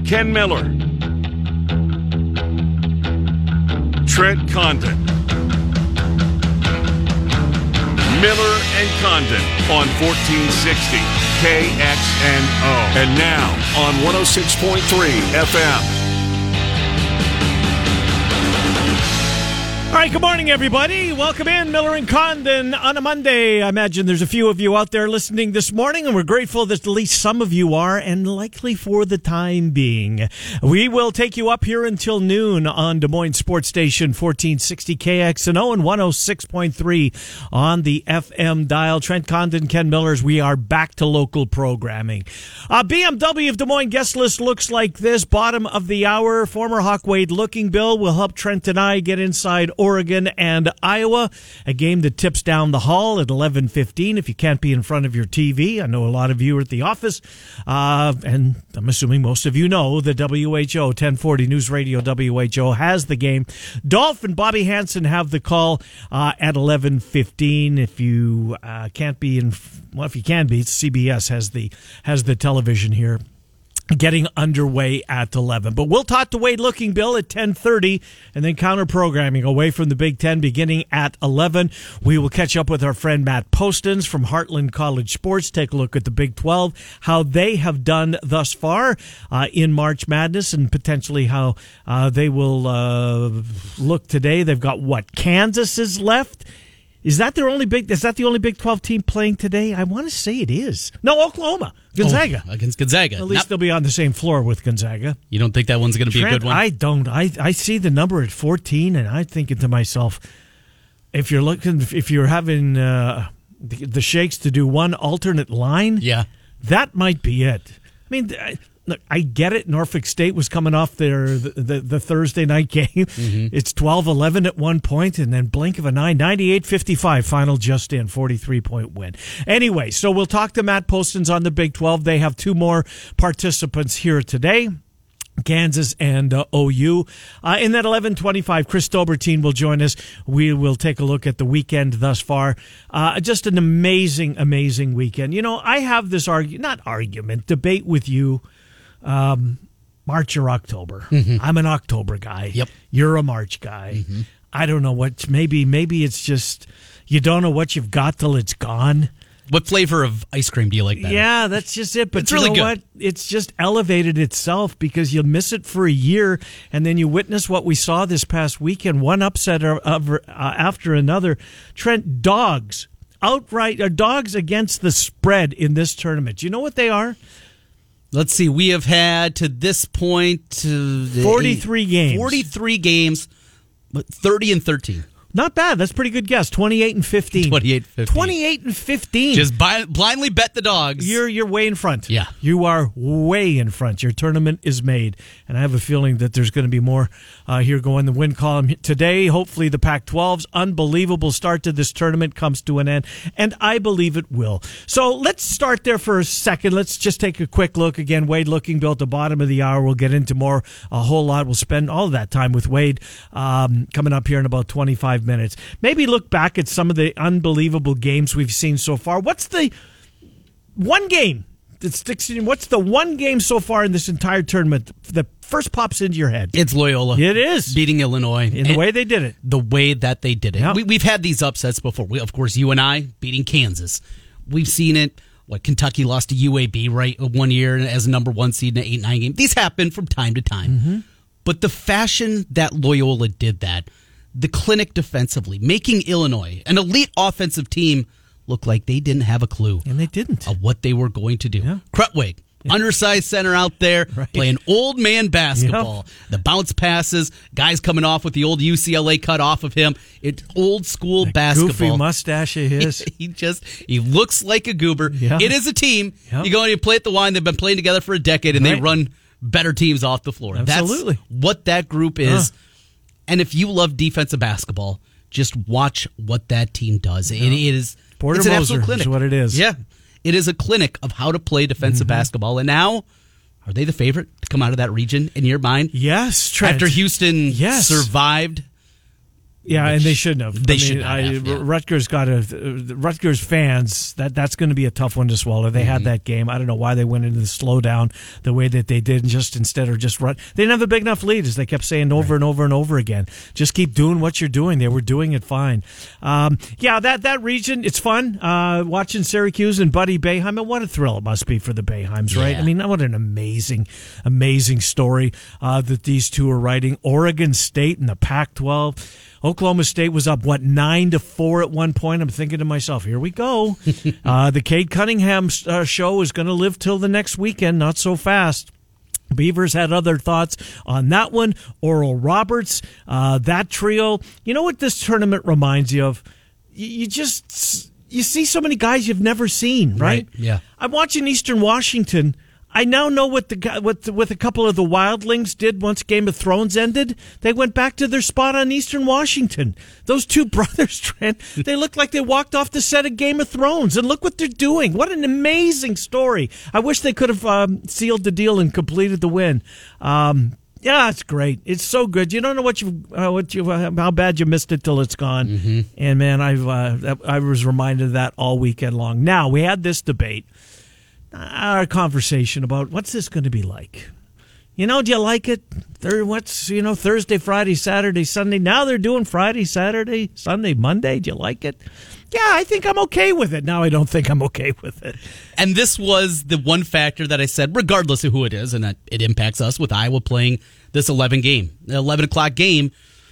Ken Miller, Trent Condon. Miller and Condon on 1460 KXNO. And now on 106.3 FM. All right, good morning, everybody. Welcome in, Miller and Condon on a Monday. I imagine there's a few of you out there listening this morning, and we're grateful that at least some of you are, and likely for the time being. We will take you up here until noon on Des Moines Sports Station 1460 KXNO and 106.3 on the FM dial. Trent Condon, Ken Millers, we are back to local programming. BMW of Des Moines guest list looks like this. Bottom of the hour, former Hawk Wade Looking Bill will help Trent and I get inside Oregon and Iowa, a game that tips down the hall at 11:15. If you can't be in front of your TV, I know a lot of you are at the office, and I'm assuming most of you know the WHO 1040 News Radio WHO has the game. Dolph and Bobby Hansen have the call at 11:15. If you can't be in, well, if you can be, CBS has the television here. Getting underway at 11. But we'll talk to Wade Looking Bill at 10:30 and then counter-programming away from the Big Ten beginning at 11. We will catch up with our friend Matt Postins from Heartland College Sports, take a look at the Big 12, how they have done thus far in March Madness, and potentially how they will look today. They've got Kansas is left. Is that the only Big 12 team playing today? I want to say it is. No, Oklahoma. Gonzaga. Against Gonzaga. At least they'll be on the same floor with Gonzaga. You don't think that one's going to be a good one? I don't. I see the number at 14, and I'm thinking to myself, if you're having the Shakes to do one alternate line, yeah, that might be it. I mean, look, I get it. Norfolk State was coming off the Thursday night game. Mm-hmm. It's 12-11 at one point, and then blink of an eye, 98-55 final just in, 43-point win. Anyway, so we'll talk to Matt Postins on the Big 12. They have two more participants here today. Kansas and OU. In that 11:25, Chris Dobertine will join us. We will take a look at the weekend thus far. Just an amazing, amazing weekend. You know, I have this debate with you. March or October. Mm-hmm. I'm an October guy. Yep. You're a March guy. Mm-hmm. I don't know what, maybe it's just, you don't know what you've got till it's gone. What flavor of ice cream do you like better? Yeah, that's just it. But it's really good. What? It's just elevated itself because you'll miss it for a year, and then you witness what we saw this past weekend, one upset after another. Trent, dogs against the spread in this tournament. Do you know what they are? Let's see. We have had to this point 43 games. 43 games, but 30-13. Not bad. That's a pretty good guess. 28-15. 28-15. Just blindly bet the dogs. You're way in front. Yeah. You are way in front. Your tournament is made. And I have a feeling that there's going to be more here going the win column today. Hopefully the Pac-12's unbelievable start to this tournament comes to an end. And I believe it will. So let's start there for a second. Let's just take a quick look. Again, Wade Looking Bill at the bottom of the hour. We'll get into a whole lot. We'll spend all of that time with Wade coming up here in about 25 minutes. Maybe look back at some of the unbelievable games we've seen so far. What's the one game that sticks in? What's the one game so far in this entire tournament that first pops into your head? It's Loyola. It is. Beating Illinois. In the way they did it. The way that they did it. Yep. We've had these upsets before. Of course, you and I beating Kansas. We've seen it. Kentucky lost to UAB, right, one year as a number one seed in an 8-9 game. These happen from time to time. Mm-hmm. But the fashion that Loyola did that, the clinic defensively, making Illinois, an elite offensive team, look like they didn't have a clue. And they didn't. Of what they were going to do. Yeah. Krutwig, undersized center out there, right, playing old man basketball. Yep. The bounce passes, guys coming off with the old UCLA cut off of him. It's old school basketball. Goofy mustache of his. He looks like a goober. Yep. It is a team. Yep. You go and you play at the Wine. They've been playing together for a decade, and they run better teams off the floor. Absolutely. That's what that group is. And if you love defensive basketball, just watch what that team does. It is Porter it's an Moser absolute clinic. Is what it is. Yeah. It is a clinic of how to play defensive basketball. And now, are they the favorite to come out of that region in your mind? Yes, Trent. After Houston survived Yeah, and they shouldn't have. They should not have, yeah. Rutgers fans, that's going to be a tough one to swallow. They had that game. I don't know why they went into the slowdown the way that they did, and instead of just run. They didn't have a big enough lead, as they kept saying over and over and over again. Just keep doing what you're doing. They were doing it fine. That region, it's fun. Watching Syracuse and Buddy Boeheim, and what a thrill it must be for the Boeheims, right? Yeah. I mean, what an amazing story that these two are writing. Oregon State in the Pac-12. Oklahoma State was up, 9-4 at one point. I'm thinking to myself, here we go. The Cade Cunningham show is going to live till the next weekend, not so fast. Beavers had other thoughts on that one. Oral Roberts, that trio. You know what this tournament reminds you of? You see so many guys you've never seen, right? Yeah. I'm watching Eastern Washington. I now know what a couple of the Wildlings did once Game of Thrones ended. They went back to their spot on Eastern Washington. Those two brothers, Trent, they look like they walked off the set of Game of Thrones, and look what they're doing. What an amazing story. I wish they could have sealed the deal and completed the win. Yeah, it's great. It's so good. You don't know how bad you missed it till it's gone. Mm-hmm. And man, I was reminded of that all weekend long. Now, we had this debate. Our conversation about what's this going to be like. Do you like it? Thursday, Friday, Saturday, Sunday. Now they're doing Friday, Saturday, Sunday, Monday. Do you like it? Yeah, I think I'm okay with it. Now I don't think I'm okay with it. And this was the one factor that I said, regardless of who it is, and that it impacts us with Iowa playing this 11 o'clock game.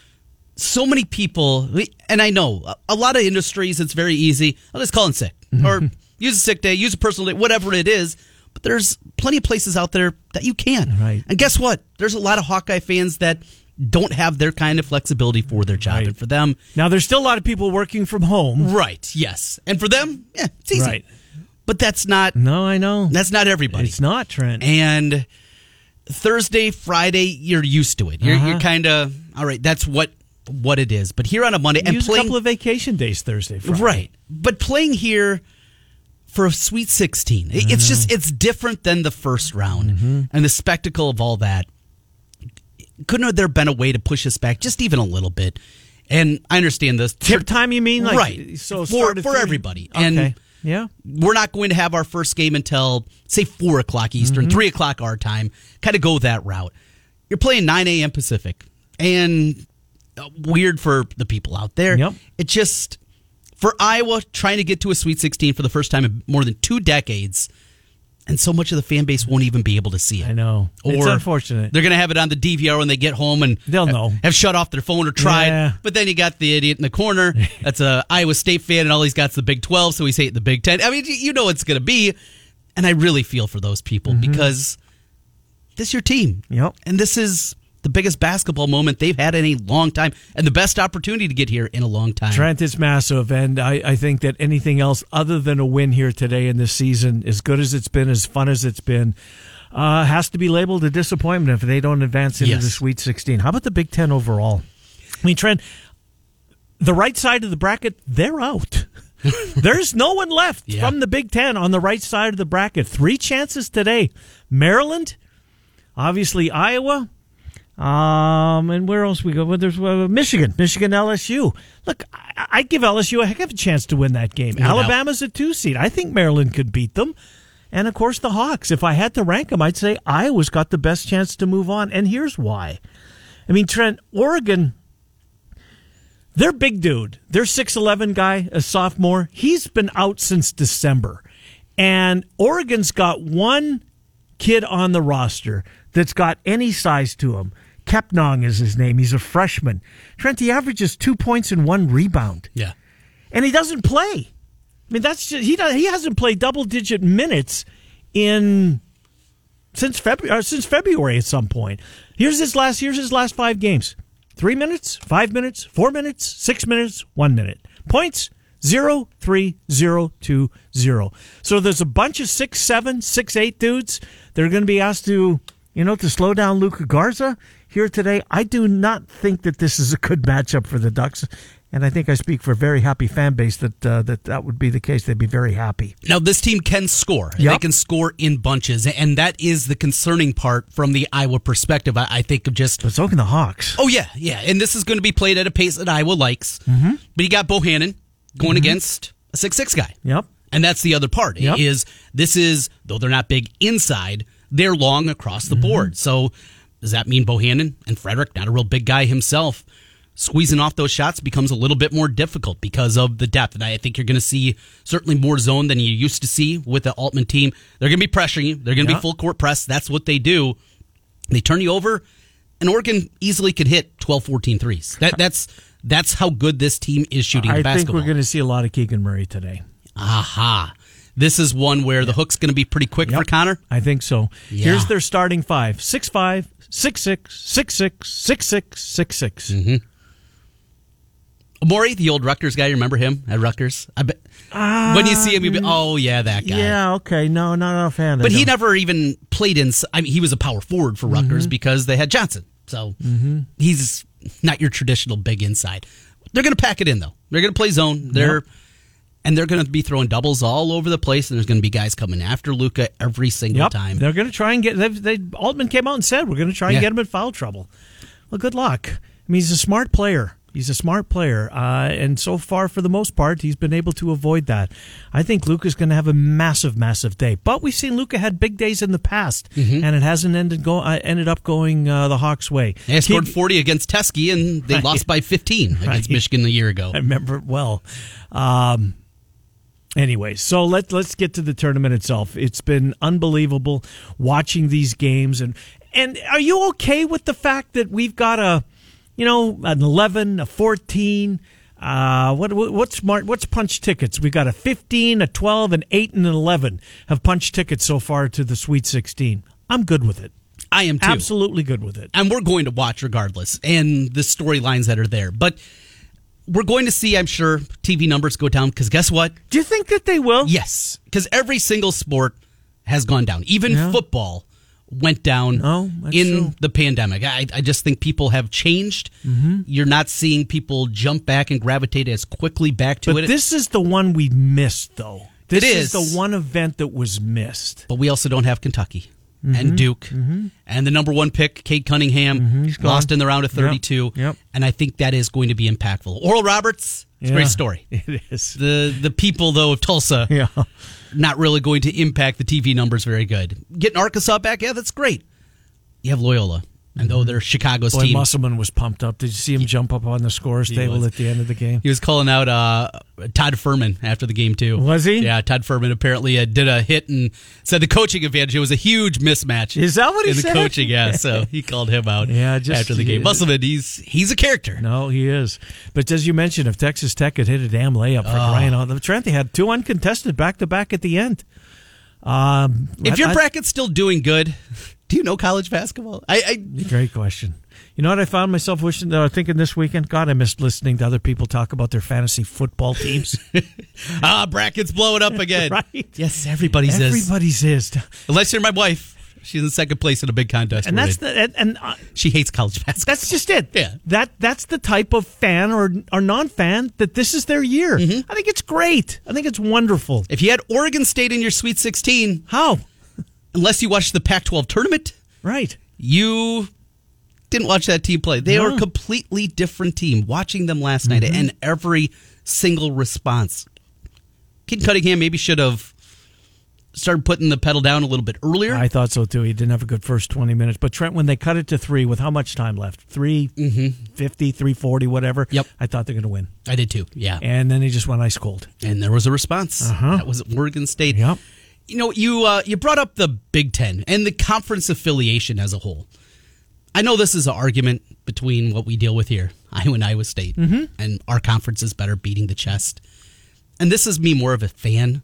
So many people, and I know a lot of industries, it's very easy. I'll just call in sick or use a sick day, use a personal day, whatever it is. But there's plenty of places out there that you can. Right. And guess what? There's a lot of Hawkeye fans that don't have their kind of flexibility for their job. Right. And for them... Now, there's still a lot of people working from home. Right, yes. And for them, it's easy. Right. But that's not... No, I know. That's not everybody. It's not, Trent. And Thursday, Friday, you're used to it. You're kind of, all right, that's what it is. But here on a Monday... Use a couple of vacation days Thursday, Friday. Right. But playing here... for a Sweet 16. It's different than the first round and the spectacle of all that. Couldn't have there been a way to push us back just even a little bit? And I understand this. Tip time, you mean? Right. So for everybody. Okay. And yeah. We're not going to have our first game until, say, 4 o'clock Eastern, 3 o'clock our time. Kind of go that route. You're playing 9 a.m. Pacific. And weird for the people out there. Yep. It just... For Iowa, trying to get to a Sweet 16 for the first time in more than 2 decades, and so much of the fan base won't even be able to see it. I know. It's unfortunate. They're going to have it on the DVR when they get home, and they'll know. Have shut off their phone or tried. Yeah. But then you got the idiot in the corner that's a Iowa State fan, and all he's got is the Big 12, so he's hating the Big 10. I mean, you know it's going to be, and I really feel for those people because this is your team. Yep. And this is... the biggest basketball moment they've had in a long time and the best opportunity to get here in a long time. Trent, it's massive, and I think that anything else other than a win here today in this season, as good as it's been, as fun as it's been, has to be labeled a disappointment if they don't advance into the Sweet 16. How about the Big Ten overall? I mean, Trent, the right side of the bracket, they're out. There's no one left from the Big Ten on the right side of the bracket. 3 chances today. Maryland, obviously Iowa, and where else we go? Well, there's Michigan, LSU. Look, I'd give LSU a heck of a chance to win that game. No Alabama's a 2 seed. I think Maryland could beat them. And, of course, the Hawks. If I had to rank them, I'd say Iowa's got the best chance to move on. And here's why. I mean, Trent, Oregon, their big dude, their 6'11 guy, a sophomore, he's been out since December. And Oregon's got one kid on the roster that's got any size to him. Kepnong is his name. He's a freshman. Trent, he averages 2 points and 1 rebound. Yeah. And he doesn't play. I mean, that's just, he hasn't played double-digit minutes since February at some point. Here's his last 5 games. 3 minutes, 5 minutes, 4 minutes, 6 minutes, 1 minute. Points, 0, 3, 0, 2, 0. So there's a bunch of 6'7", 6'8" dudes that are going to be asked to slow down Luka Garza here today. I do not think that this is a good matchup for the Ducks. And I think I speak for a very happy fan base that would be the case. They'd be very happy. Now, this team can score. Yep. They can score in bunches, and that is the concerning part from the Iowa perspective. I think of just... But so can the Hawks. Oh, yeah. And this is going to be played at a pace that Iowa likes. Mm-hmm. But you got Bohannon going against a 6'6" guy. Yep. And that's the other part, is this is, though they're not big inside, they're long across the board. So does that mean Bohannon and Frederick, not a real big guy himself, squeezing off those shots becomes a little bit more difficult because of the depth. And I think you're going to see certainly more zone than you used to see with the Altman team. They're going to be pressuring you. They're going to be full court press. That's what they do. They turn you over, and Oregon easily could hit 12, 14 threes. That's how good this team is shooting the basketball. I think we're going to see a lot of Keegan Murray today. Aha. This is one where the hook's going to be pretty quick for Connor? I think so. Yeah. Here's their starting five. 6'5", 6'6", 6'6", 6'6", 6'6". Mm-hmm. Maury, the old Rutgers guy, you remember him at Rutgers? I bet when you see him, you'll be, oh, yeah, that guy. Yeah, okay. No, not a fan. But he never even played in... I mean, he was a power forward for Rutgers because they had Johnson. So he's not your traditional big inside. They're going to pack it in, though. They're going to play zone. And they're going to be throwing doubles all over the place, and there's going to be guys coming after Luka every single time. They're going to try and get... Altman came out and said, we're going to try and get him in foul trouble. Well, good luck. I mean, he's a smart player. And so far, for the most part, he's been able to avoid that. I think Luka's going to have a massive, massive day. But we've seen Luka had big days in the past, and it hasn't ended up going the Hawks' way. They scored 40 against Teskey, and they lost by 15 against Michigan a year ago. I remember it well. Anyway, so let's get to the tournament itself. It's been unbelievable watching these games. And are you okay with the fact that we've got an 11, a 14, what's punch tickets? We've got a 15, a 12, an 8, and an 11 have punched tickets so far to the Sweet 16. I'm good with it. I am too. Absolutely good with it. And we're going to watch regardless, and the storylines that are there. But we're going to see, I'm sure, TV numbers go down, because guess what? Do you think that they will? Yes, because every single sport has gone down. Even football went down in the pandemic. I just think people have changed. Mm-hmm. You're not seeing people jump back and gravitate as quickly back to it. But this is the one we missed, though. This is the one event that was missed. But we also don't have Kentucky and Duke. Mm-hmm. And the number one pick, Cade Cunningham, lost in the round of 32. Yep. And I think that is going to be impactful. Oral Roberts, it's a great story. It is. The people, though, of Tulsa, not really going to impact the TV numbers very good. Getting Arkansas back, that's great. You have Loyola. And though they're Chicago's team. Musselman was pumped up. Did you see him jump up on the scores table at the end of the game? He was calling out Todd Furman after the game, too. Was he? Yeah, Todd Furman apparently did a hit and said the coaching advantage. It was a huge mismatch. Is that what he said? In the coaching, yeah. So he called him out after the game. Musselman, he's a character. No, he is. But as you mentioned, if Texas Tech had hit a damn layup for crying out loud, Trent, they had two uncontested back-to-back at the end. If your bracket's still doing good... Do you know college basketball? Great question. You know what I found myself thinking this weekend? God, I missed listening to other people talk about their fantasy football teams. Brackets blowing up again. Right? Yes, everybody's is. Unless you're my wife. She's in second place in a big contest. And she hates college basketball. That's just it. Yeah. That's the type of fan or non-fan that this is their year. Mm-hmm. I think it's great. I think it's wonderful. If you had Oregon State in your Sweet 16. How? Unless you watched the Pac-12 tournament. Right. You didn't watch that team play. They are a completely different team. Watching them last night and every single response. Cade Cunningham maybe should have started putting the pedal down a little bit earlier. I thought so, too. He didn't have a good first 20 minutes. But, Trent, when they cut it to 3 with how much time left? 350, 340, whatever. Yep. I thought they were going to win. I did, too. Yeah. And then he just went ice cold. And there was a response. That was Oregon State. Yep. You know, you brought up the Big Ten and the conference affiliation as a whole. I know this is an argument between what we deal with here, Iowa and Iowa State, and our conference is better beating the chest. And this is me more of a fan.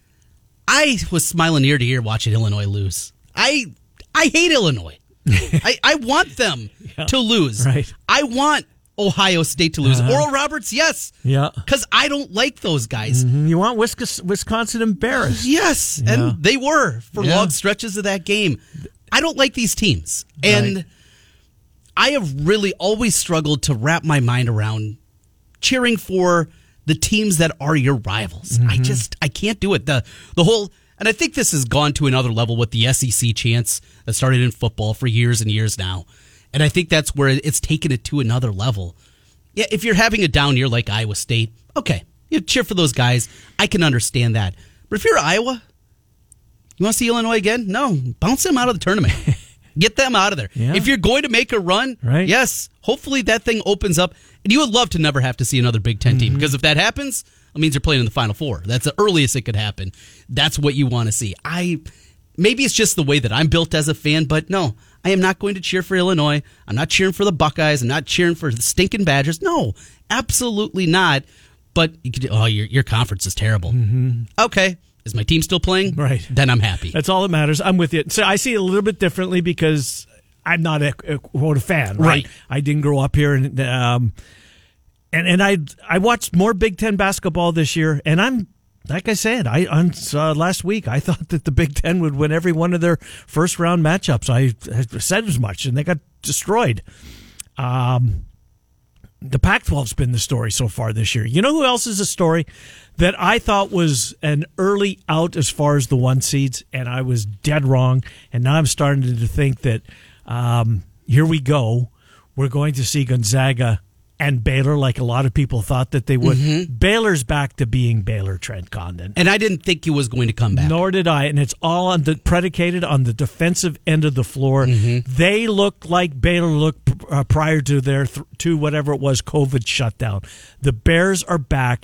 I was smiling ear to ear watching Illinois lose. I hate Illinois. I want them to lose. Right. I want Ohio State to lose. Oral Roberts, yes. Yeah. Because I don't like those guys. Mm-hmm. You want Wisconsin embarrassed. Yes. Yeah. And they were for long stretches of that game. I don't like these teams. And I have really always struggled to wrap my mind around cheering for the teams that are your rivals. I can't do it. The whole, and I think this has gone to another level with the SEC chants that started in football for years and years now. And I think that's where it's taken it to another level. Yeah, if you're having a down year like Iowa State, okay, you cheer for those guys. I can understand that. But if you're Iowa, you want to see Illinois again? No, bounce them out of the tournament. Get them out of there. Yeah. If you're going to make a run, right. Yes, hopefully that thing opens up. And you would love to never have to see another Big Ten team, because if that happens, it means you're playing in the Final Four. That's the earliest it could happen. That's what you want to see. Maybe it's just the way that I'm built as a fan, but no, I am not going to cheer for Illinois. I'm not cheering for the Buckeyes. I'm not cheering for the stinking Badgers. No, absolutely not. But your conference is terrible. Okay. Is my team still playing? Right. Then I'm happy. That's all that matters. I'm with you. So I see it a little bit differently because I'm not a fan. Right. I didn't grow up here, and I watched more Big Ten basketball this year. And I'm like I said, last week I thought that the Big Ten would win every one of their first round matchups. I said as much, and they got destroyed. The Pac-12's been the story so far this year. You know who else is a story that I thought was an early out as far as the 1 seeds, and I was dead wrong. And now I'm starting to think that here we go. We're going to see Gonzaga and Baylor like a lot of people thought that they would. Baylor's back to being Baylor, Trent Condon. And I didn't think he was going to come back. Nor did I. And it's all predicated on the defensive end of the floor. They look like Baylor looked prior to their to whatever it was, COVID shutdown. The Bears are back.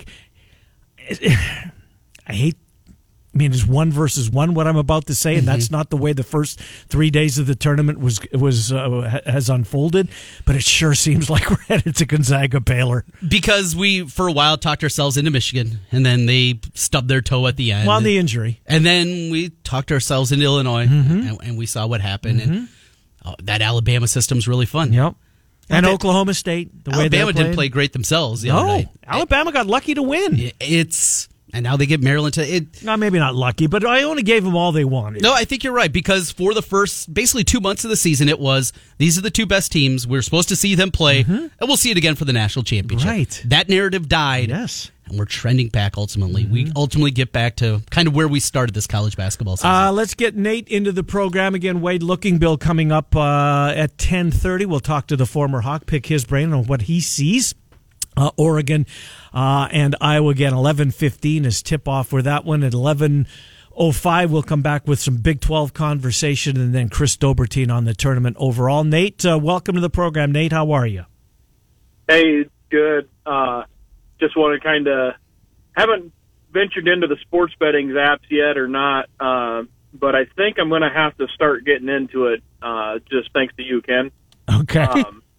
It's 1 versus 1 what I'm about to say, and that's not the way the first 3 days of the tournament has unfolded. But it sure seems like we're headed to Gonzaga Baylor, because we for a while talked ourselves into Michigan, and then they stubbed their toe at the end. Well, the injury, and then we talked ourselves into Illinois, and we saw what happened. And that Alabama system's really fun. Yep. And Oklahoma State, the way Alabama didn't play great themselves the other night. Alabama got lucky to win. And now they get Maryland to it. No, maybe not lucky, but I only gave them all they wanted. No, I think you're right, because for the first basically 2 months of the season, it was these are the two best teams. We're supposed to see them play, and we'll see it again for the national championship. Right. That narrative died. Yes. And we're trending back ultimately. We ultimately get back to kind of where we started this college basketball season. Let's get Nate into the program again. Wade Lookingbill coming up at 10:30. We'll talk to the former Hawk, pick his brain on what he sees. Oregon and Iowa again, 11:15 is tip-off for that one. At 11:05, we'll come back with some Big 12 conversation, and then Chris Dobertine on the tournament overall. Nate, welcome to the program. Nate, how are you? Hey, good. Just want to haven't ventured into the sports betting apps yet or not, but I think I'm going to have to start getting into it, just thanks to you, Ken. Okay.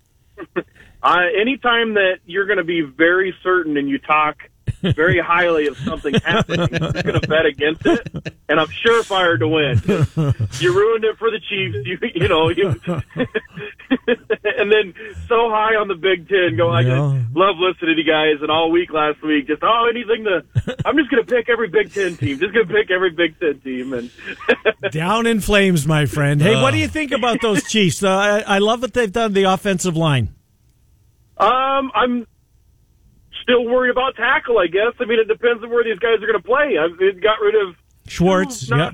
Anytime that you're going to be very certain and you talk very highly of something happening, I'm just going to bet against it, and I'm surefire to win. You ruined it for the Chiefs, and then so high on the Big Ten. I love listening to you guys, and all week last week, just I'm just going to pick every Big Ten team. And down in flames, my friend. Hey, what do you think about those Chiefs? I love what they've done the offensive line. I'm still worried about tackle, I guess. I mean, it depends on where these guys are going to play. It got rid of Schwartz, not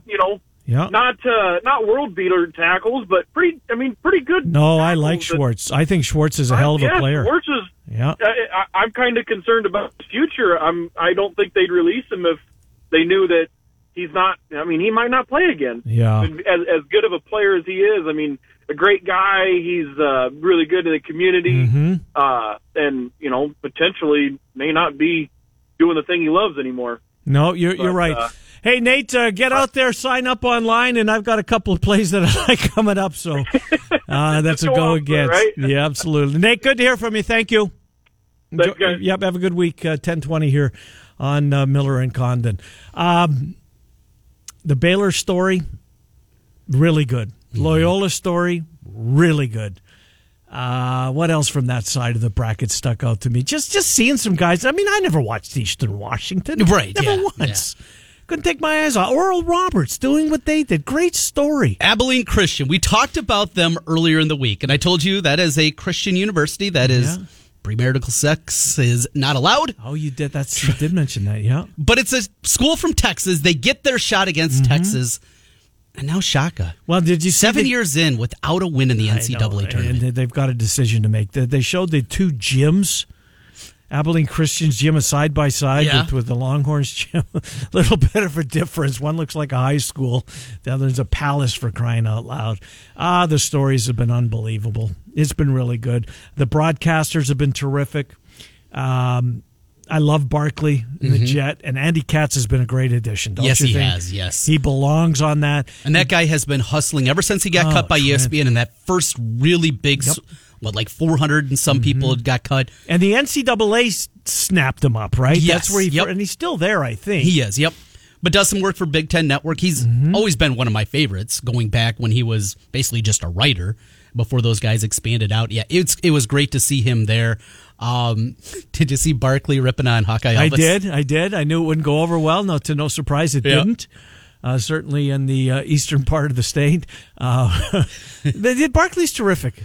world beater tackles, but pretty good. No, I like Schwartz. I think Schwartz is a hell of a player. Schwartz is. Yeah. I'm kind of concerned about his future. I don't think they'd release him if they knew that he's not. I mean, he might not play again. Yeah. As good of a player as he is, I mean, a great guy. He's really good in the community, and potentially may not be doing the thing he loves anymore. No, you're right. Hey, Nate, get out there, sign up online, and I've got a couple of plays that I like coming up, so that's a go against. Right? Yeah, absolutely. Nate, good to hear from you. Thank you. Thanks, guys. Yep, have a good week. 10:20 here on Miller and Condon. The Baylor story, really good. Loyola story, really good. What else from that side of the bracket stuck out to me? Just seeing some guys. I mean, I never watched Eastern Washington. Right. Never once. Yeah. Couldn't take my eyes off. Oral Roberts doing what they did. Great story. Abilene Christian. We talked about them earlier in the week, and I told you that is a Christian university that is Premarital sex is not allowed. Oh, you did you did mention that, yeah. But it's a school from Texas. They get their shot against Texas. And now Shaka. Well, did you see 7 years in without a win in the NCAA tournament? And they've got a decision to make. They showed the two gyms. Abilene Christian's gym is side by side with the Longhorns gym. A little bit of a difference. One looks like a high school. The other is a palace, for crying out loud. The stories have been unbelievable. It's been really good. The broadcasters have been terrific. I love Barkley in the Jet, and Andy Katz has been a great addition, don't you think? Yes, he has, yes. He belongs on that. And that guy has been hustling ever since he got cut by ESPN in that first really big, 400 and some people had got cut. And the NCAA snapped him up, right? Yes. That's where and he's still there, I think. He is, yep. But does some work for Big Ten Network. He's always been one of my favorites, going back when he was basically just a writer before those guys expanded out. Yeah, it was great to see him there. Did you see Barkley ripping on Hawkeye Elvis? I did. I knew it wouldn't go over well. No, to no surprise, it didn't. Certainly in the eastern part of the state. Barkley's terrific.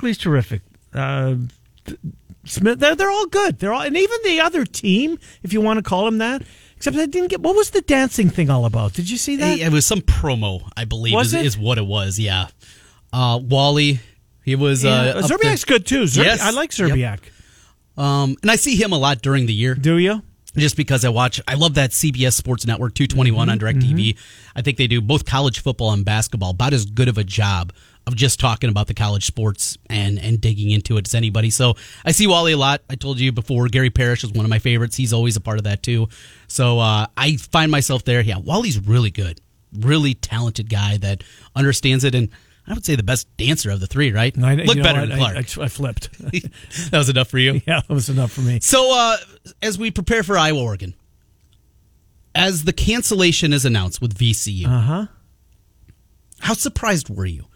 Smith, they're all good. And even the other team, if you want to call them that. Except I didn't get. What was the dancing thing all about? Did you see that? It was some promo, I believe, is what it was. Yeah. Wally, he was. Zerbiak's good too. Yes. I like Zerbiak. Yep. And I see him a lot during the year. Do you? Just because I love that CBS Sports Network 221 on DirecTV. I think they do both college football and basketball about as good of a job of just talking about the college sports and digging into it as anybody. So I see Wally a lot. I told you before, Gary Parrish is one of my favorites. He's always a part of that too. So I find myself there. Yeah, Wally's really good. Really talented guy that understands it, and I would say the best dancer of the three, right? Look better than Clark. I flipped. That was enough for you? Yeah, that was enough for me. So as we prepare for Iowa, Oregon, as the cancellation is announced with VCU, how surprised were you?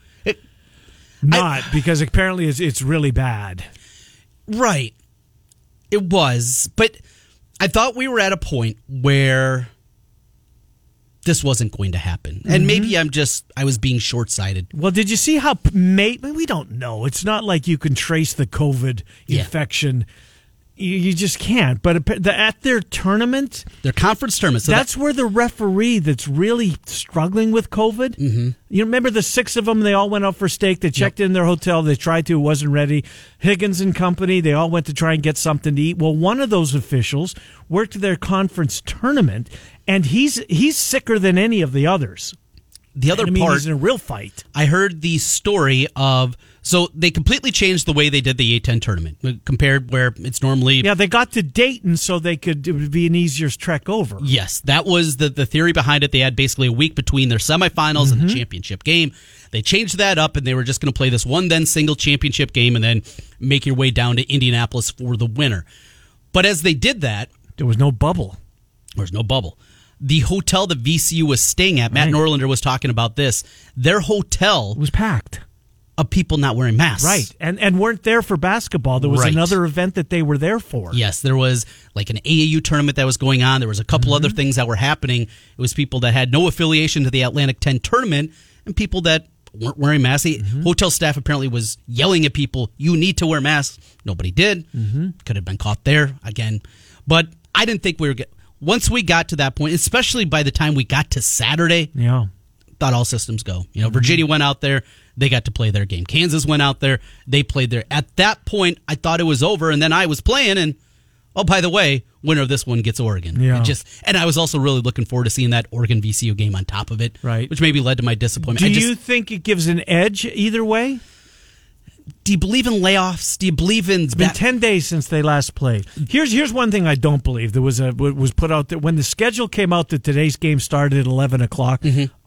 Because apparently it's really bad. Right. It was. But I thought we were at a point where this wasn't going to happen. And maybe I was being short-sighted. Well, did you see how we don't know. It's not like you can trace the COVID infection. You just can't. But at their tournament, their conference tournament, so that's where the referee that's really struggling with COVID. You remember the 6 of them? They all went out for steak. They checked in their hotel. They tried to. It wasn't ready. Higgins and company. They all went to try and get something to eat. Well, one of those officials worked their conference tournament, and he's sicker than any of the others. The other part, he's in a real fight. I heard the story of. So they completely changed the way they did the A-10 tournament compared where it's normally. Yeah, they got to Dayton so it would be an easier trek over. Yes, that was the theory behind it. They had basically a week between their semifinals and the championship game. They changed that up, and they were just going to play this one then single championship game and then make your way down to Indianapolis for the winner. But as they did that, there was no bubble. The hotel that VCU was staying at, Matt Norlander was talking about this. Their hotel was packed. Of people not wearing masks. Right, and weren't there for basketball. There was another event that they were there for. Yes, there was like an AAU tournament that was going on. There was a couple other things that were happening. It was people that had no affiliation to the Atlantic 10 tournament and people that weren't wearing masks. Hotel staff apparently was yelling at people, you need to wear masks. Nobody did. Could have been caught there again. But I didn't think we were once we got to that point, especially by the time we got to Saturday, thought all systems go. Virginia went out there. They got to play their game. Kansas went out there. They played there. At that point, I thought it was over, and then I was playing, and, oh, by the way, winner of this one gets Oregon. Yeah. And I was also really looking forward to seeing that Oregon-VCU game on top of it, which maybe led to my disappointment. Do you think it gives an edge either way? Do you believe in layoffs? Do you believe in... It's been 10 days since they last played. Here's one thing I don't believe. There was put out there when the schedule came out that today's game started at 11 o'clock.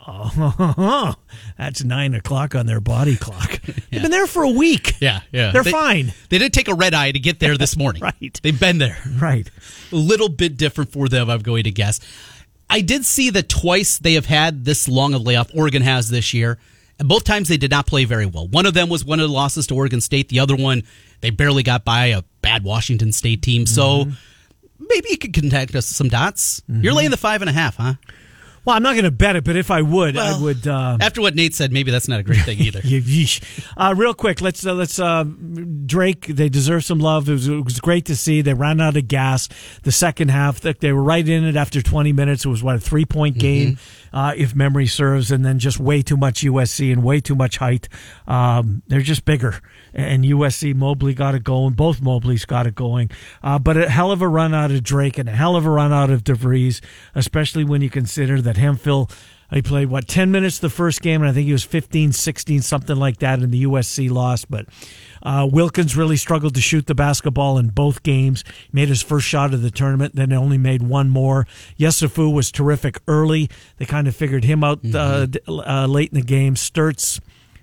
Oh, that's 9 o'clock on their body clock. They've been there for a week. Yeah. They're fine. They didn't take a red eye to get there this morning. Right. They've been there. Right. A little bit different for them, I'm going to guess. I did see that twice they have had this long of layoff. Oregon has this year. And both times they did not play very well. One of them was one of the losses to Oregon State. The other one, they barely got by a bad Washington State team. So maybe you could connect us some dots. You're laying the 5.5, huh? Well, I'm not going to bet it, but if I would, I Well, would. After what Nate said, maybe that's not a great thing either. Yeesh. Real quick, let's Drake. They deserve some love. It was great to see. They ran out of gas the second half. They were right in it after 20 minutes. It was a 3-point game, if memory serves, and then just way too much USC and way too much height. They're just bigger, and USC Mobley got it going. Both Mobleys got it going, but a hell of a run out of Drake and a hell of a run out of DeVries, especially when you consider that Hemphill. He played, 10 minutes the first game, and I think he was 15, 16, something like that in the USC loss. But Wilkins really struggled to shoot the basketball in both games. He made his first shot of the tournament, then only made one more. Yesufu was terrific early. They kind of figured him out late in the game. Sturts.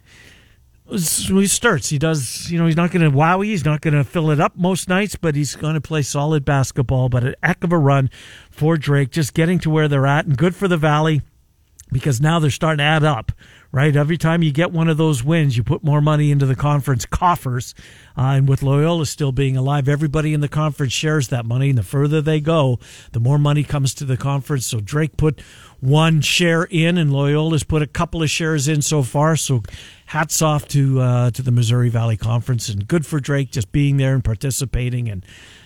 He does, he's not going to wow you. He's not going to fill it up most nights, but he's going to play solid basketball. But a heck of a run for Drake, just getting to where they're at, and good for the Valley. Because now they're starting to add up, right? Every time you get one of those wins, you put more money into the conference coffers. And with Loyola still being alive, everybody in the conference shares that money. And the further they go, the more money comes to the conference. So Drake put one share in, and Loyola's put a couple of shares in so far. So hats off to the Missouri Valley Conference. And good for Drake just being there and participating. And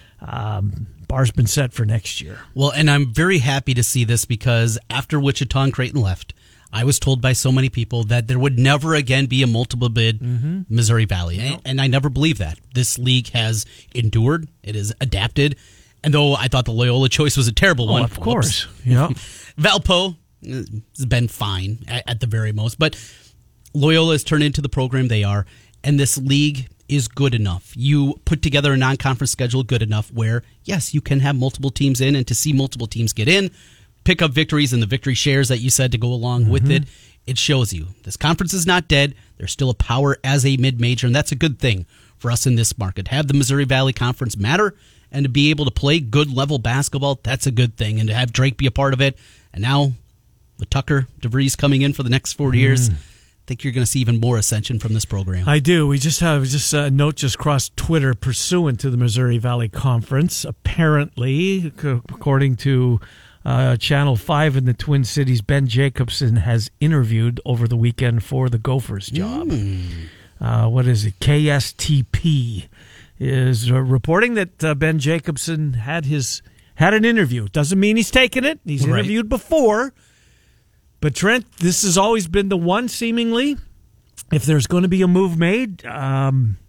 bar's been set for next year. Well, and I'm very happy to see this because after Wichita and Creighton left, I was told by so many people that there would never again be a multiple bid Missouri Valley. Nope. And I never believed that. This league has endured. It has adapted. And though I thought the Loyola choice was a terrible one. Of course. Yeah. Valpo has been fine at the very most. But Loyola has turned into the program they are. And this league is good enough. You put together a non-conference schedule good enough where, yes, you can have multiple teams in, and to see multiple teams get in, pick up victories and the victory shares that you said to go along with it, it shows you this conference is not dead. There's still a power as a mid-major, and that's a good thing for us in this market. Have the Missouri Valley Conference matter, and to be able to play good level basketball, that's a good thing. And to have Drake be a part of it, and now with Tucker DeVries coming in for the next 4 years, I think you're going to see even more ascension from this program. I do. We just have a note just crossed Twitter pursuant to the Missouri Valley Conference. Apparently, according to Channel 5 in the Twin Cities, Ben Jacobson has interviewed over the weekend for the Gophers job. What is it? KSTP is reporting that Ben Jacobson had an interview. Doesn't mean he's taken it. He's interviewed before. But Trent, this has always been the one, seemingly, if there's going to be a move made, how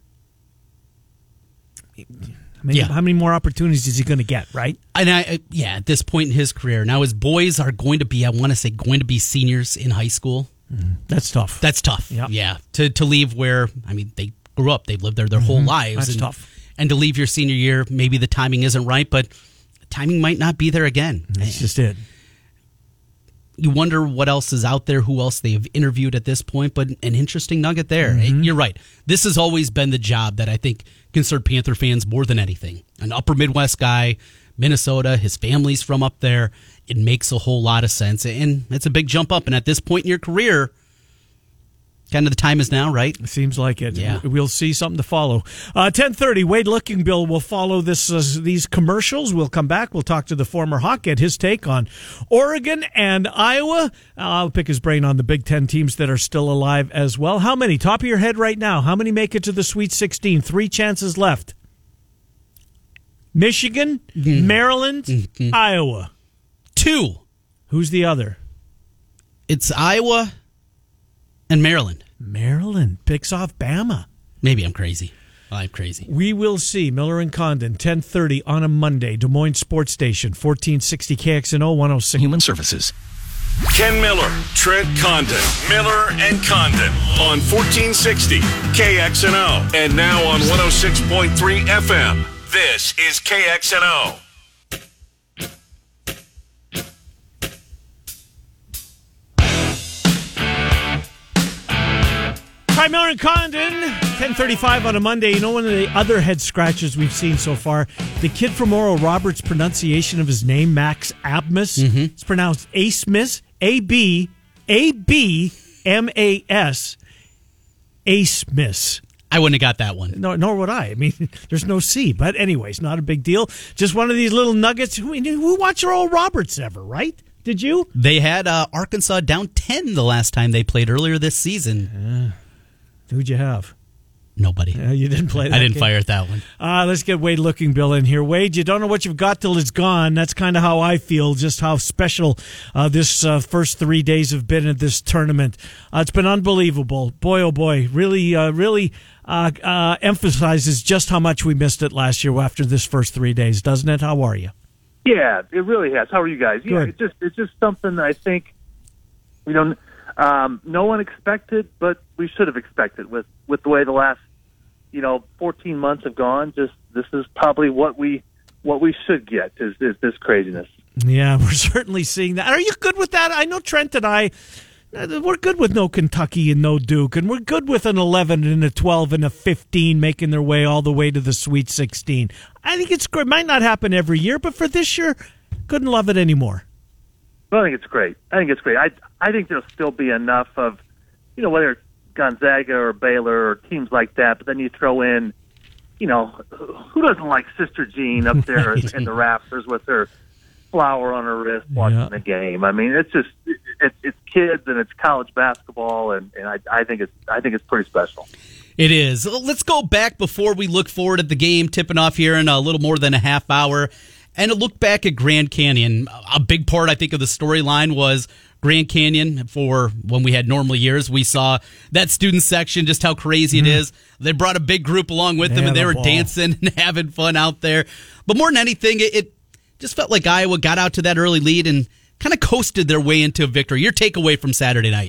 many more opportunities is he going to get, right? And at this point in his career, now his boys are going to be seniors in high school. That's tough. Yep. Yeah. To leave where, they grew up, they've lived there their whole lives. That's tough. And to leave your senior year, maybe the timing isn't right, but the timing might not be there again. That's just it. You wonder what else is out there, who else they have interviewed at this point, but an interesting nugget there. You're right. This has always been the job that I think concerned Panther fans more than anything. An upper Midwest guy, Minnesota, his family's from up there. It makes a whole lot of sense, and it's a big jump up. And at this point in your career, kind of the time is now, right? It seems like it. Yeah. We'll see something to follow. 10:30, Wade Lookingbill will follow these commercials. We'll come back. We'll talk to the former Hawk, get his take on Oregon and Iowa. I'll pick his brain on the Big Ten teams that are still alive as well. How many? Top of your head right now. How many make it to the Sweet 16? 3 chances left. Michigan, Maryland, Iowa. 2. Who's the other? It's Iowa and Maryland. Maryland picks off Bama. Maybe I'm crazy. I'm crazy. We will see. Miller and Condon, 10:30 on a Monday. Des Moines Sports Station, 1460 KXNO 106. Human Services. Ken Miller, Trent Condon, Miller and Condon on 1460 KXNO. And now on 106.3 FM. This is KXNO. Hi, Miller and Condon, 10:35 on a Monday. You know, one of the other head scratchers we've seen so far, the kid from Oral Roberts' pronunciation of his name, Max Abmas. It's pronounced Asmus, A-B-A-B-M-A-S, Asmus. I wouldn't have got that one. No, nor would I. I mean, there's no C. But anyways, not a big deal. Just one of these little nuggets. Who watched Oral Roberts ever, right? Did you? They had Arkansas down 10 the last time they played earlier this season. Who'd you have? Nobody. You didn't play that I didn't game? fire at that one. Let's get Wade Looking Bill in here. Wade, you don't know what you've got till it's gone. That's kind of how I feel, just how special this first 3 days have been at this tournament. It's been unbelievable. Boy, oh boy, really emphasizes just how much we missed it last year after this first 3 days, doesn't it? How are you? Yeah, it really has. How are you guys? Yeah, Good. it's just something that I think no one expected, but we should have expected with the way the last 14 months have gone. Just this is probably what we should get is this craziness. Yeah, we're certainly seeing that. Are you good with that? I know Trent and I, we're good with no Kentucky and no Duke, and we're good with an 11 and a 12 and a 15 making their way all the way to the Sweet 16. I think it's great. It might not happen every year, but for this year, couldn't love it anymore. Well, I think it's great. I think there'll still be enough of, whether it's Gonzaga or Baylor or teams like that, but then you throw in, who doesn't like Sister Jean up there in the rafters with her flower on her wrist watching the game? I mean, it's just it's kids and it's college basketball, and I think it's pretty special. It is. Let's go back before we look forward at the game tipping off here in a little more than a half hour, and a look back at Grand Canyon. A big part, I think, of the storyline was Grand Canyon. For when we had normal years, we saw that student section, just how crazy it is. They brought a big group along with them, and they were dancing and having fun out there. But more than anything, it just felt like Iowa got out to that early lead and kind of coasted their way into a victory. Your takeaway from Saturday night?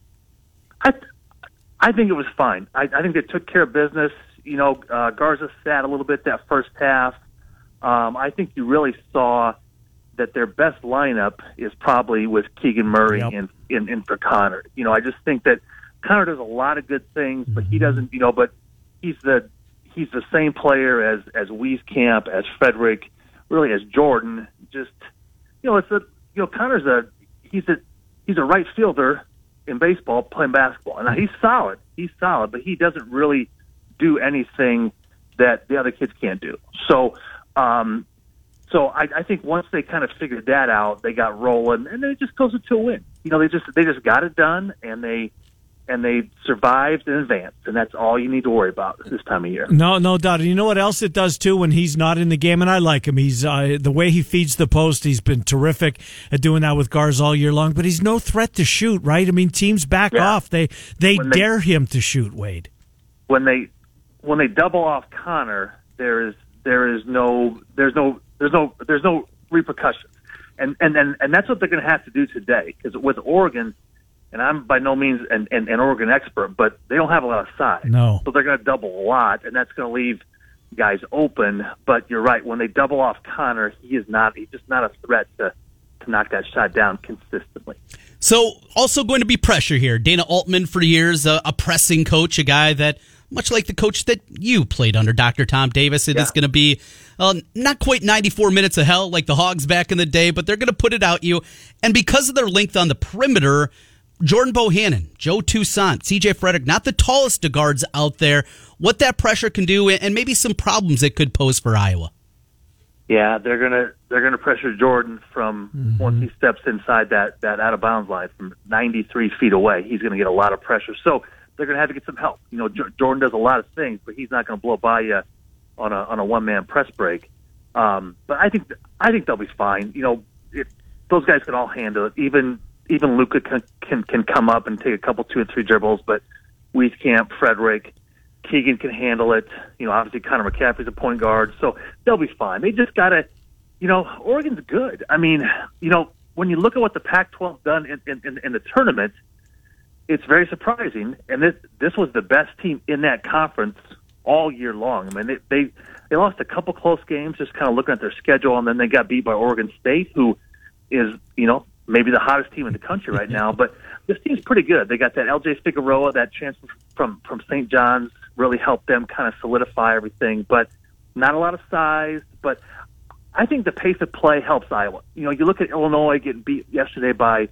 I think it was fine. I think they took care of business. Garza sat a little bit that first half. I think you really saw that their best lineup is probably with Keegan Murray in for Connor. I just think that Connor does a lot of good things, but he doesn't. But he's the same player as Wieskamp, as Frederick, really as Jordan. Just Connor's he's a right fielder in baseball playing basketball. Now he's solid, but he doesn't really do anything that the other kids can't do. So I think once they kind of figured that out, they got rolling, and then it just goes to a win. They just got it done, and they survived and advanced, and that's all you need to worry about this time of year. No doubt. And you know what else it does, too, when he's not in the game? And I like him. He's the way he feeds the post, he's been terrific at doing that with Garza all year long, but he's no threat to shoot, right? I mean, teams back off. They dare him to shoot, Wade. When they double off Connor, there's no repercussions. And that's what they're going to have to do today, because with Oregon, and I'm by no means an Oregon expert, but they don't have a lot of size. No. So they're going to double a lot, and that's going to leave guys open. But you're right. When they double off Connor, he's just not a threat to knock that shot down consistently. So also going to be pressure here. Dana Altman for years, a pressing coach, a guy that, much like the coach that you played under, Dr. Tom Davis, it is going to be not quite 94 minutes of hell like the Hogs back in the day, but they're going to put it out you. And because of their length on the perimeter, Jordan Bohannon, Joe Toussaint, C.J. Frederick, not the tallest of guards out there, what that pressure can do and maybe some problems it could pose for Iowa. Yeah, they're gonna pressure Jordan from once he steps inside that out of bounds line from 93 feet away. He's going to get a lot of pressure. So they're going to have to get some help. Jordan does a lot of things, but he's not going to blow by you on a one-man press break. But I think they'll be fine. Those guys can all handle it. Even Luka can come up and take a couple 2 and 3 dribbles, but Wieskamp, Frederick, Keegan can handle it. Obviously Connor McCaffrey's a point guard, so they'll be fine. They just got to, Oregon's good. I mean, when you look at what the Pac-12 done in the tournament, it's very surprising. And this was the best team in that conference all year long. I mean, they lost a couple close games, just kind of looking at their schedule, and then they got beat by Oregon State, who is, maybe the hottest team in the country right now. But this team's pretty good. They got that L.J. Figueroa, that transfer from St. John's, really helped them kind of solidify everything. But not a lot of size. But I think the pace of play helps Iowa. You look at Illinois getting beat yesterday by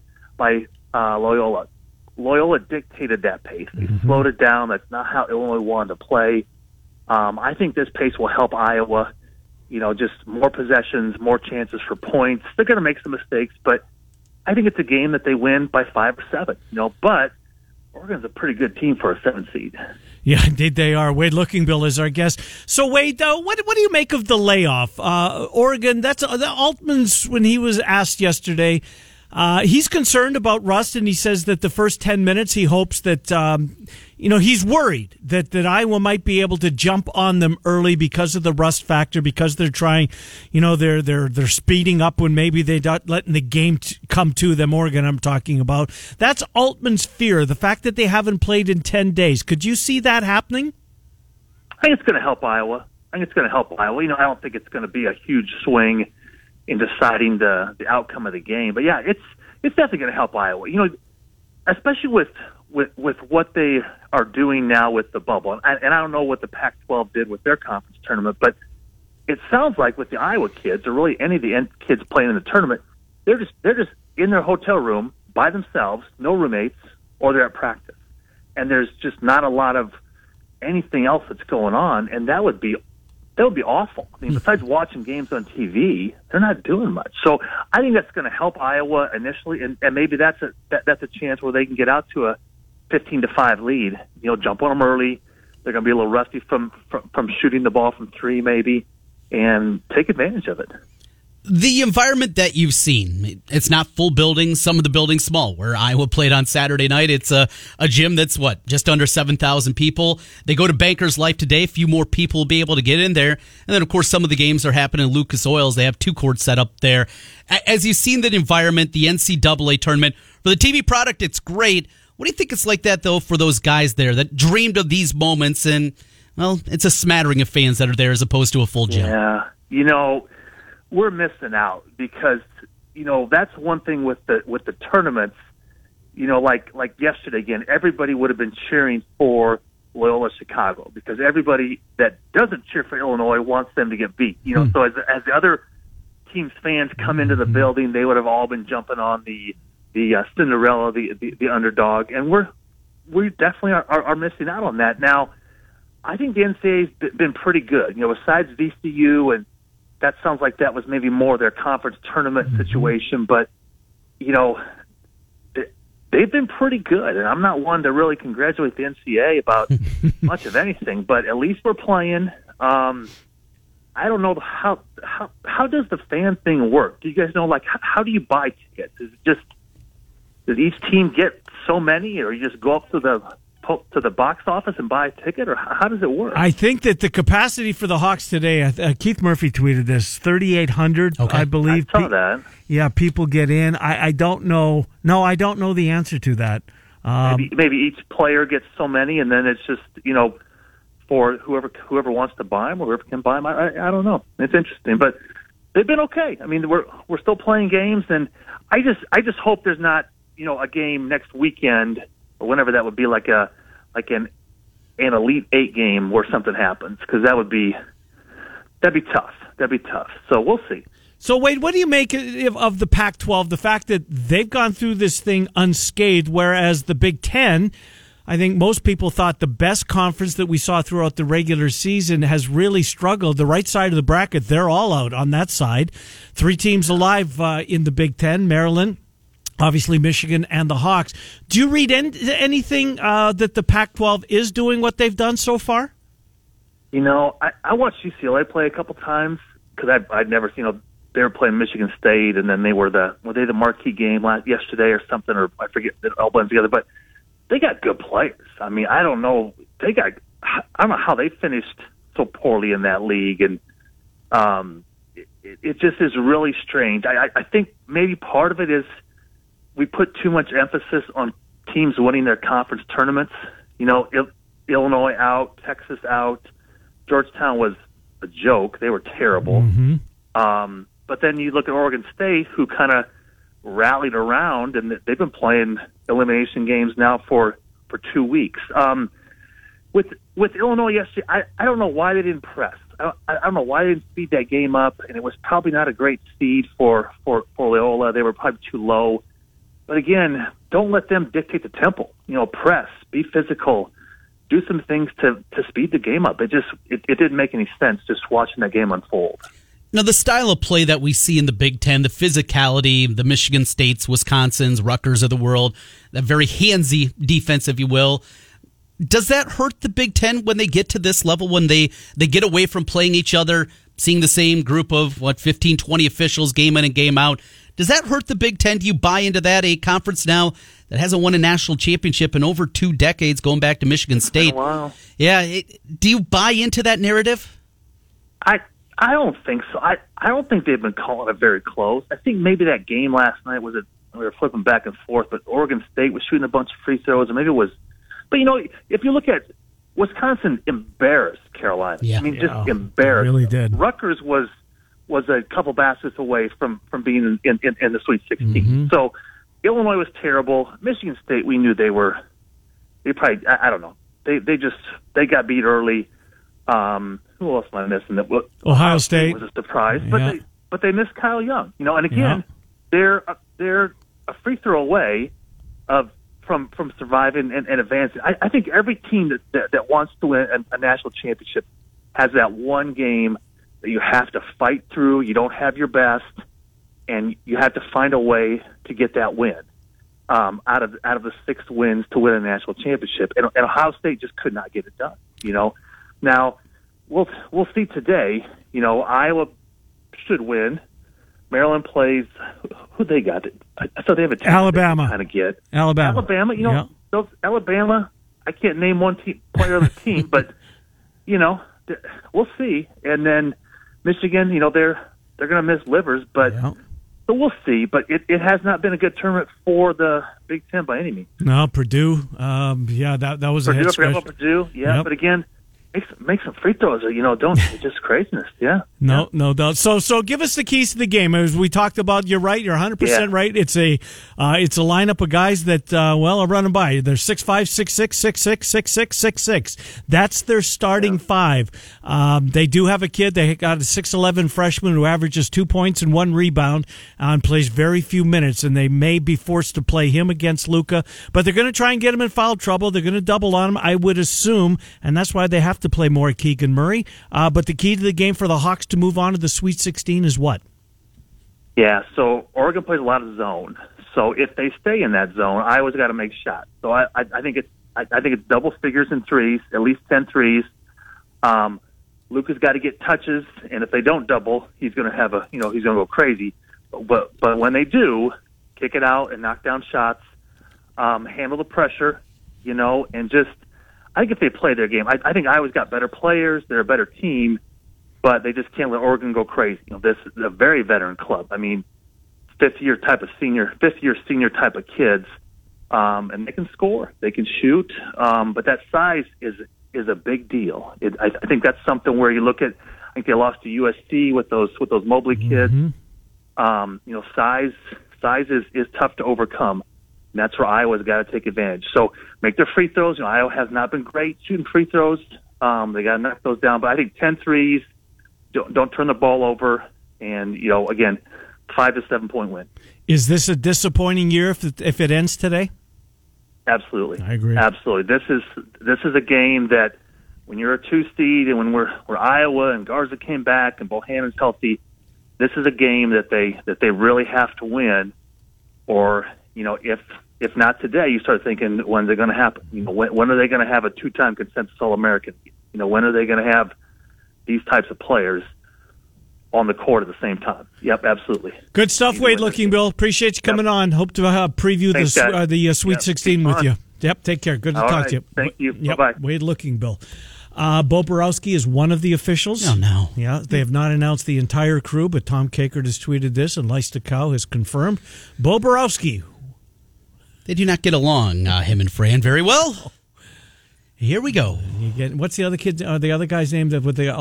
Loyola. Loyola dictated that pace. They slowed it down. That's not how Illinois wanted to play. I think this pace will help Iowa. Just more possessions, more chances for points. They're going to make some mistakes, but I think it's a game that they win by 5 or 7. But Oregon's a pretty good team for a 7 seed. Yeah, indeed they are. Wade Lookingbill is our guest. So, Wade, what do you make of the layoff? Oregon, that's Altman's, when he was asked yesterday, he's concerned about rust, and he says that the first 10 minutes he hopes that, he's worried that Iowa might be able to jump on them early because of the rust factor, because they're trying, they're speeding up when maybe they're not letting the game come to them. Oregon, I'm talking about. That's Altman's fear, the fact that they haven't played in 10 days. Could you see that happening? I think it's going to help Iowa. I don't think it's going to be a huge swing in deciding the outcome of the game. But yeah, it's definitely going to help Iowa. Especially with what they are doing now with the bubble. And I don't know what the Pac-12 did with their conference tournament, but it sounds like with the Iowa kids, or really any of the kids playing in the tournament, they're just in their hotel room by themselves, no roommates, or they're at practice. And there's just not a lot of anything else that's going on, and that would be awful. I mean, besides watching games on TV, they're not doing much. So I think that's going to help Iowa initially, and maybe that's a chance where they can get out to a 15-5 lead. Jump on them early. They're going to be a little rusty from shooting the ball from 3, maybe, and take advantage of it. The environment that you've seen, it's not full buildings, some of the buildings small. Where Iowa played on Saturday night, it's a gym that's, just under 7,000 people. They go to Bankers Life today, a few more people will be able to get in there. And then, of course, some of the games are happening in Lucas Oils. They have 2 courts set up there. As you've seen the environment, the NCAA tournament, for the TV product, it's great. What do you think it's like that, though, for those guys there that dreamed of these moments? And, well, it's a smattering of fans that are there as opposed to a full gym. Yeah, we're missing out because, that's one thing with the tournaments, like yesterday again, everybody would have been cheering for Loyola Chicago because everybody that doesn't cheer for Illinois wants them to get beat. So as the other team's fans come into the building, they would have all been jumping on the Cinderella, the underdog, and we definitely are missing out on that. Now, I think the NCAA's been pretty good. Besides VCU, and that sounds like that was maybe more their conference tournament situation, but they've been pretty good, and I'm not one to really congratulate the NCAA about much of anything, but at least we're playing. I don't know how does the fan thing work? Do you guys know, how do you buy tickets? Is it just, does each team get so many, or you just go up to the box office and buy a ticket, or how does it work? I think that the capacity for the Hawks today, Keith Murphy tweeted this, 3,800, okay. I believe. I saw that. Yeah, people get in. I don't know. No, I don't know the answer to that. Maybe each player gets so many, and then it's just, for whoever wants to buy them, or whoever can buy them. I don't know. It's interesting, but they've been okay. I mean, we're still playing games, and I just hope there's not, a game next weekend or whenever that would be, like an Elite 8 game where something happens, because that'd be tough. That'd be tough. So we'll see. So, Wade, what do you make of the Pac-12, the fact that they've gone through this thing unscathed, whereas the Big Ten, I think most people thought the best conference that we saw throughout the regular season, has really struggled. The right side of the bracket, they're all out on that side. 3 teams alive in the Big Ten, Maryland, obviously Michigan, and the Hawks. Do you read anything that the Pac-12 is doing what they've done so far? I watched UCLA play a couple times because I'd never seen. They were playing Michigan State, and then were they the marquee game yesterday or something, or I forget. It all blends together, but they got good players. I mean, I don't know. I don't know how they finished so poorly in that league, and it just is really strange. I think maybe part of it is we put too much emphasis on teams winning their conference tournaments. Illinois out, Texas out, Georgetown was a joke. They were terrible. Mm-hmm. But then you look at Oregon State, who kind of rallied around, and they've been playing elimination games now for 2 weeks. With Illinois yesterday, I don't know why they didn't press. I don't know why they didn't speed that game up, and it was probably not a great seed for Loyola. They were probably too low. But again, don't let them dictate the tempo. Press, be physical, do some things to speed the game up. It didn't make any sense just watching that game unfold. Now, the style of play that we see in the Big Ten, the physicality, the Michigan States, Wisconsins, Rutgers of the world, that very handsy defense, if you will, does that hurt the Big Ten when they get to this level, when they get away from playing each other, seeing the same group of, 15, 20 officials game in and game out? Does that hurt the Big Ten? Do you buy into that? A conference now that hasn't won a national championship in over 2 decades, going back to Michigan State. Wow. Yeah. Do you buy into that narrative? I don't think so. I don't think they've been calling it very close. I think maybe that game last night we were flipping back and forth, but Oregon State was shooting a bunch of free throws, or maybe it was. But if you look at Wisconsin, embarrassed Carolina. Yeah. I mean, just embarrassed. Really did. Rutgers was a couple baskets away from being in the Sweet 16. Mm-hmm. So Illinois was terrible. Michigan State, we knew they probably, I don't know. They got beat early. Who else am I missing? Ohio State was a surprise, Yeah. but they missed Kyle Young. And again, they're a free throw away from surviving and advancing. I think every team that wants to win a national championship has that one game that you have to fight through. You don't have your best, and you have to find a way to get that win. Out of the 6 wins to win a national championship, and Ohio State just could not get it done. Now we'll see today. Iowa should win. Maryland plays. Who they got? I thought they have a team Alabama. Kind of get Alabama. Those Alabama. I can't name one player on the team, but we'll see. And then Michigan. They're going to miss Livers, but. Yeah. So we'll see, but it has not been a good tournament for the Big Ten by any means. No, Purdue. That was a head scratch. Purdue, yeah. Yep. But again, make some free throws. It's just craziness. Yeah. No doubt. So give us the keys to the game. As we talked about, you're right. You're 100% right. It's a lineup of guys that are running by. They're 6'5", 6'6", 6'6", 6'6", 6'6". That's their starting 5. They do have a kid. They got a 6'11" freshman who averages 2 points and 1 rebound and plays very few minutes. And they may be forced to play him against Luka, but they're going to try and get him in foul trouble. They're going to double on him, I would assume, and that's why they have to play more Keegan Murray. But the key to the game for the Hawks to move on to the Sweet 16 is what? Yeah, so Oregon plays a lot of zone. So if they stay in that zone, Iowa's got to make shots. So I think it's double figures in threes, at least 10 threes. Luka's got to get touches, and if they don't double, he's going to have he's going to go crazy. But when they do, kick it out and knock down shots, handle the pressure, and just. I think if they play their game, I think Iowa's got better players. They're a better team, but they just can't let Oregon go crazy. This is a very veteran club. I mean, 5th-year senior type of kids, and they can score, they can shoot, but that size is a big deal. I think that's something where you look at. I think they lost to USC with those Mobley kids. Mm-hmm. Size is tough to overcome. And that's where Iowa's got to take advantage. So make their free throws. Iowa has not been great shooting free throws. They got to knock those down. But I think 10 threes, don't turn the ball over, and again, 5 to 7 point win. Is this a disappointing year if it ends today? Absolutely, I agree. Absolutely. This is a game that when you're a 2 seed and when we're Iowa and Garza came back and Bohannon's healthy, this is a game that they really have to win, or if not today, you start thinking, when's it going to happen? When are they going to have a 2-time consensus All-American? When are they going to have these types of players on the court at the same time? Yep, absolutely. Good stuff, Wade Looking Bill. Appreciate you coming on. Hope to preview the Sweet 16 with you. Yep, take care. Good to talk to you. Thank you. Yep. Bye-bye. Wade Looking Bill. Bo Borowski is one of the officials. Oh, no. Yeah, they have not announced the entire crew, but Tom Kakert has tweeted this, and Leista Cow has confirmed. Bo Borowski. They do not get along, him and Fran, very well. Here we go. What's the other kid? The other guy's name with the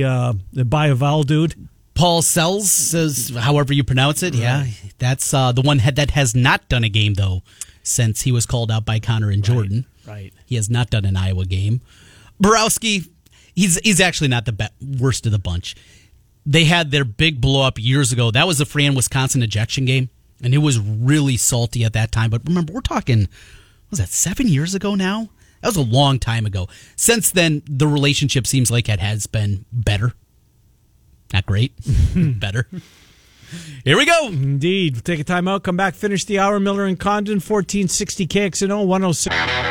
Bioval dude? Paul Sells, says however you pronounce it. Right. Yeah, that's the one that has not done a game though since he was called out by Connor and Jordan. Right. He has not done an Iowa game. Borowski, he's actually not the worst of the bunch. They had their big blow up years ago. That was the Fran Wisconsin ejection game. And it was really salty at that time. But remember, we're talking, was that 7 years ago now? That was a long time ago. Since then, the relationship seems like it has been better. Not great. Better. Here we go. Indeed. We'll take a time out, come back, finish the hour. Miller and Condon, 1460 KXNO, 106.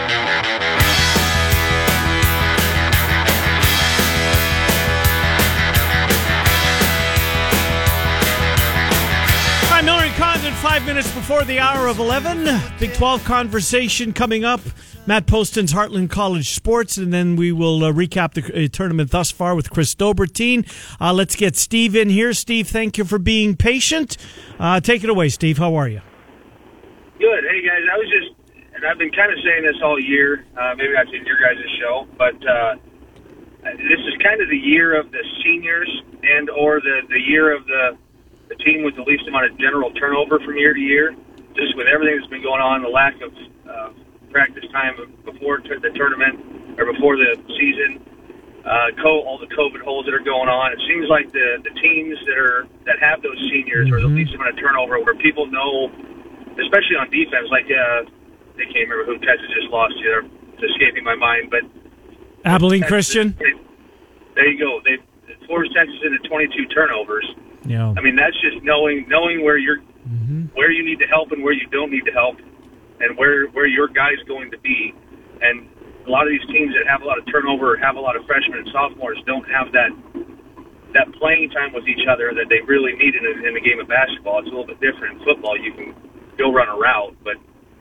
Hi, Miller and Condon, 5 minutes before the hour of 11. Big 12 conversation coming up. Matt Poston's Heartland College Sports, and then we will recap the tournament thus far with Chris Dobertine. Let's get Steve in here. Steve, thank you for being patient. Take it away, Steve. How are you? Good. Hey, guys, and I've been kind of saying this all year, maybe not in your guys' show, but this is kind of the year of the seniors and or the year of the team with the least amount of general turnover from year to year, just with everything that's been going on, the lack of practice time before the tournament or before the season, all the COVID holes that are going on. It seems like the teams that have those seniors or the least amount of turnover, where people know, especially on defense, like they can't remember who Texas just lost to. It's escaping my mind, but Abilene Texas, Christian. There you go. They forced Texas into 22 turnovers. Yeah. I mean, that's just knowing where where you need to help and where you don't need to help, and where your guy's going to be. And a lot of these teams that have a lot of turnover or have a lot of freshmen and sophomores don't have that playing time with each other that they really need in a game of basketball. It's a little bit different. In football, you can go run a route, but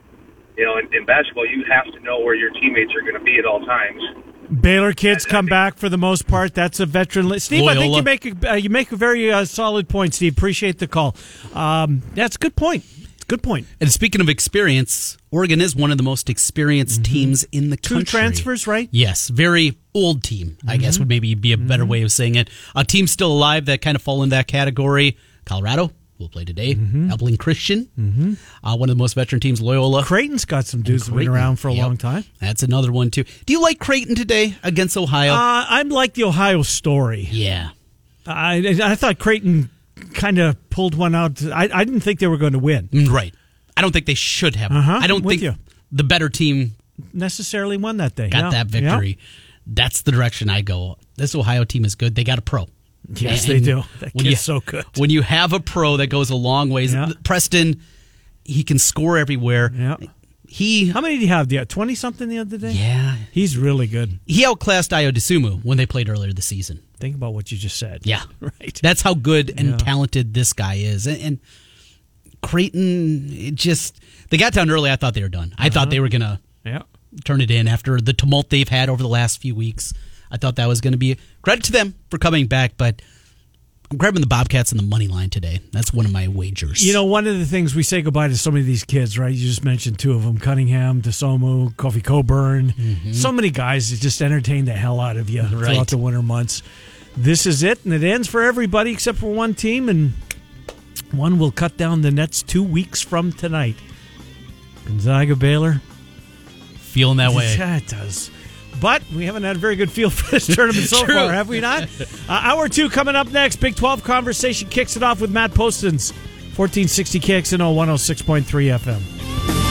in basketball, you have to know where your teammates are going to be at all times. Baylor kids come back for the most part. That's a veteran list. Steve, Loyola. I think you make a very solid point, Steve. Appreciate the call. That's a good point. It's a good point. And speaking of experience, Oregon is one of the most experienced teams in the country. 2 transfers, right? Yes, very old team, I guess would maybe be a better way of saying it. A team still alive that kind of fall in that category. Colorado will play today. Abilene Christian, one of the most veteran teams, Loyola. Creighton's got some dudes that have been around for a long time. That's another one, too. Do you like Creighton today against Ohio? I like the Ohio story. Yeah. I thought Creighton kind of pulled one out. I didn't think they were going to win. Right. I don't think they should have. I don't think the better team necessarily won that day. Got that victory. Yeah. That's the direction I go. This Ohio team is good. They got a pro. Yes, they do. That kid's so good. When you have a pro that goes a long ways, Preston, he can score everywhere. Yeah. How many did he have? 20-something the other day? Yeah. He's really good. He outclassed Ayo Dosunmu when they played earlier this season. Think about what you just said. Yeah. Right. That's how good and talented this guy is. And Creighton, they got down early. I thought they were done. I thought they were going to turn it in after the tumult they've had over the last few weeks. I thought that was going to be a credit to them for coming back, but I'm grabbing the Bobcats in the money line today. That's one of my wagers. One of the things we say goodbye to so many of these kids, right? You just mentioned 2 of them, Cunningham, Dosunmu, Kofi Coburn. So many guys that just entertain the hell out of you throughout the winter months. This is it, and it ends for everybody except for one team, and one will cut down the nets 2 weeks from tonight. Gonzaga, Baylor. Feeling that way. Yeah, it does. But we haven't had a very good feel for this tournament so far, have we not? Hour 2 coming up next. Big 12 conversation kicks it off with Matt Poston's 1460 KXNO 106.3 FM.